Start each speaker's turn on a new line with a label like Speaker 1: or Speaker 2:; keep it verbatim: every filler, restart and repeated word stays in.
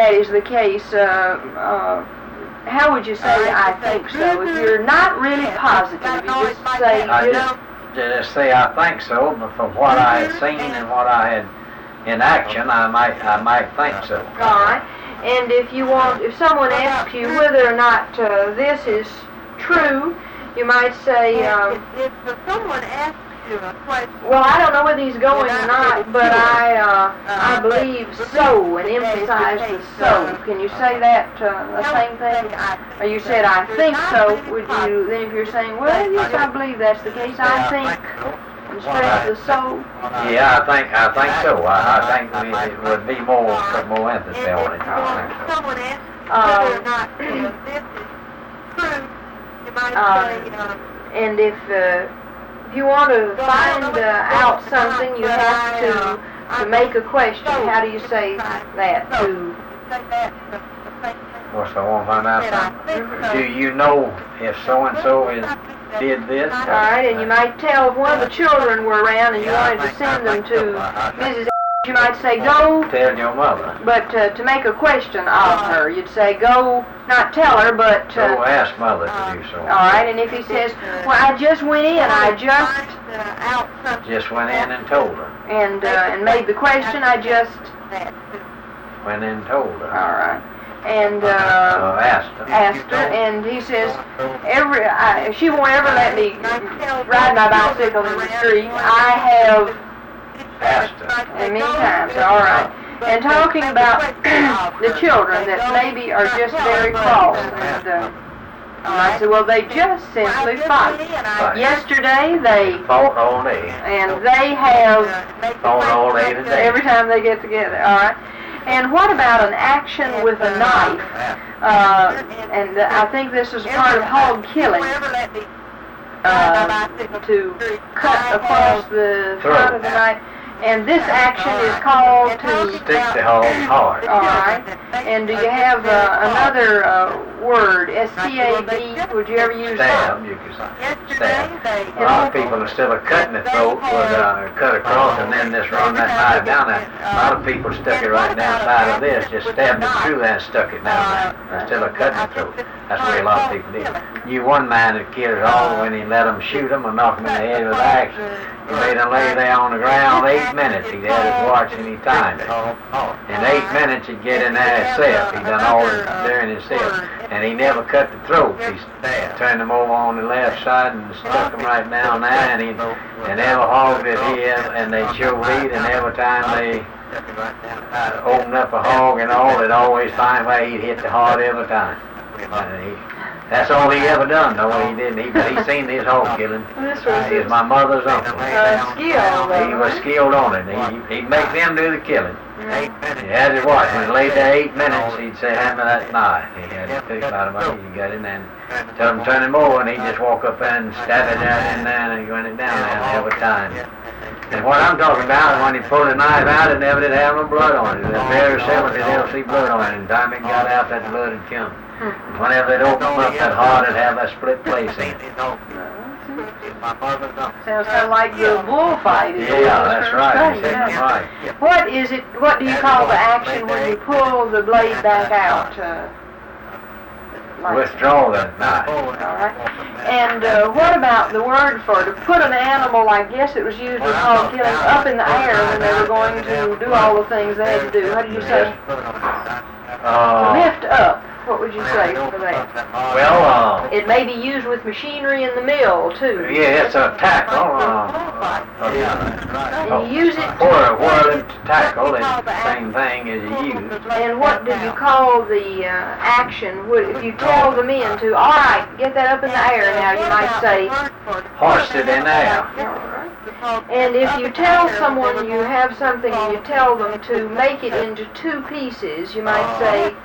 Speaker 1: that is the case, uh, uh, how would you say I think so? If you're not really positive, you just say,
Speaker 2: I
Speaker 1: you
Speaker 2: just, just say I think so, but from what I had seen and what I had in action, I might I might think so.
Speaker 1: All right. And if you want, if someone asks you whether or not uh, this is true, you might say, um,
Speaker 3: if, if someone asks you a question,
Speaker 1: well, I don't know whether he's going or not, but I uh, I believe so, and emphasize the so. Can you say that uh, the same thing? Or you said I think so. Would you then, if you're saying, well, yes, I believe that's the case, I think, and stress the so?
Speaker 2: Yeah, I think I think so. I, I think we, it would be more put more emphasis on it. I think so.
Speaker 3: someone asks whether or not uh, this is true, you might
Speaker 1: Uh,
Speaker 3: say, um,
Speaker 1: And if uh, if you want to find uh, out something, you have to to make a question. How do you say that? To
Speaker 3: say that the, the same thing.
Speaker 2: What's I want to find out something? Do you know if so and so is did this?
Speaker 1: all right, and you might tell if one of the children were around and you wanted to send them to Missus You might say go,
Speaker 2: Tell your mother.
Speaker 1: but uh, to make a question of her, you'd say go, not tell her, but. Uh,
Speaker 2: So ask mother to do so.
Speaker 1: all right, and if he says, well, I just went in, I just.
Speaker 3: Uh, out something
Speaker 2: Just went in and told her.
Speaker 1: and uh, and made the question, I just.
Speaker 3: that
Speaker 2: Went in and told her.
Speaker 1: All right, and
Speaker 2: Uh,
Speaker 1: uh,
Speaker 2: asked her.
Speaker 1: asked her, and he says, every I, if she won't ever let me ride my bicycle in the street, I have,
Speaker 2: Asked her.
Speaker 1: and many times. All right, and talking about the children that maybe are just very cross, and uh, I said, well, they just simply fight. Yesterday they,
Speaker 2: Fought all day.
Speaker 1: and they have.
Speaker 2: Fought all day today.
Speaker 1: Every time they get together, all right. And what about an action with a knife? Uh, and I think this is part of hog killing, uh, to cut across the front of the knife. And this action is called to.
Speaker 2: Stick the hog hard.
Speaker 1: All right. And do you have uh, another uh, word? S T A B. Would you ever use that?
Speaker 2: Stab, you could say. Stab. A lot of people, instead of cutting the throat, would uh, cut across and then just run that knife down there. A lot of people stuck it right down side of this, just stabbed it through that and stuck it down there, instead of cutting the throat. That's what a lot of people did. Knew one man that killed it all when he let them shoot him and knock him in the head with an axe. He made him lay there on the ground eight minutes. He'd had his watch and he timed it. In eight minutes he'd get in there himself. He done all this during himself. And he never cut the throat. He turned them over on the left side and stuck them right down there. And, he, and every hog that he had, and they chewed eat, and every time they opened up a hog and all, they'd always find where he'd hit the heart every time. And he, that's all he ever done, though. He didn't. He, he seen his hog killing.
Speaker 1: This was
Speaker 2: He was my mother's uncle.
Speaker 1: uh, skill.
Speaker 2: He was skilled on it. He, he'd make them do the killing. He had his watch. When he laid there eight minutes, he'd say, hand me that knife. He had it fixed out of my He got in there and tell him turn him over, and he'd just walk up there and stab it down in there, and he went it down there every time. And what I'm talking about, when he pulled the knife out, it never did have no blood on it. It was very seldom did ever see blood on it. And the time it got out, that blood had come. Whenever they'd open up that heart, it'd have that split place in it.
Speaker 1: Sounds kind of like the bullfight. is
Speaker 2: Yeah,
Speaker 1: what
Speaker 2: that's
Speaker 1: it's
Speaker 2: right.
Speaker 1: saying,
Speaker 2: That's
Speaker 1: yeah.
Speaker 2: right.
Speaker 1: What is it? What do you call the action when you pull the blade back out? Uh, like
Speaker 2: Withdraw that knife.
Speaker 1: All right. And uh, what about the word for to put an animal? I guess it was used in hog killing up in the air when they were going to do all the things they had to do. What did you say? To
Speaker 2: Uh,
Speaker 1: lift up. What would you say for that?
Speaker 2: well, uh,
Speaker 1: It may be used with machinery in the mill too.
Speaker 2: yeah, it's a tackle. Uh, uh,
Speaker 1: And you use it.
Speaker 2: Whirl, whirling to tackle is the same thing as you use.
Speaker 1: And what do you call the uh, action? Would, if you tell the men to, all right, get that up in the air now, you might say.
Speaker 2: Hoist it in there.
Speaker 1: And if you tell someone you have something and you tell them to make it into two pieces, you might say,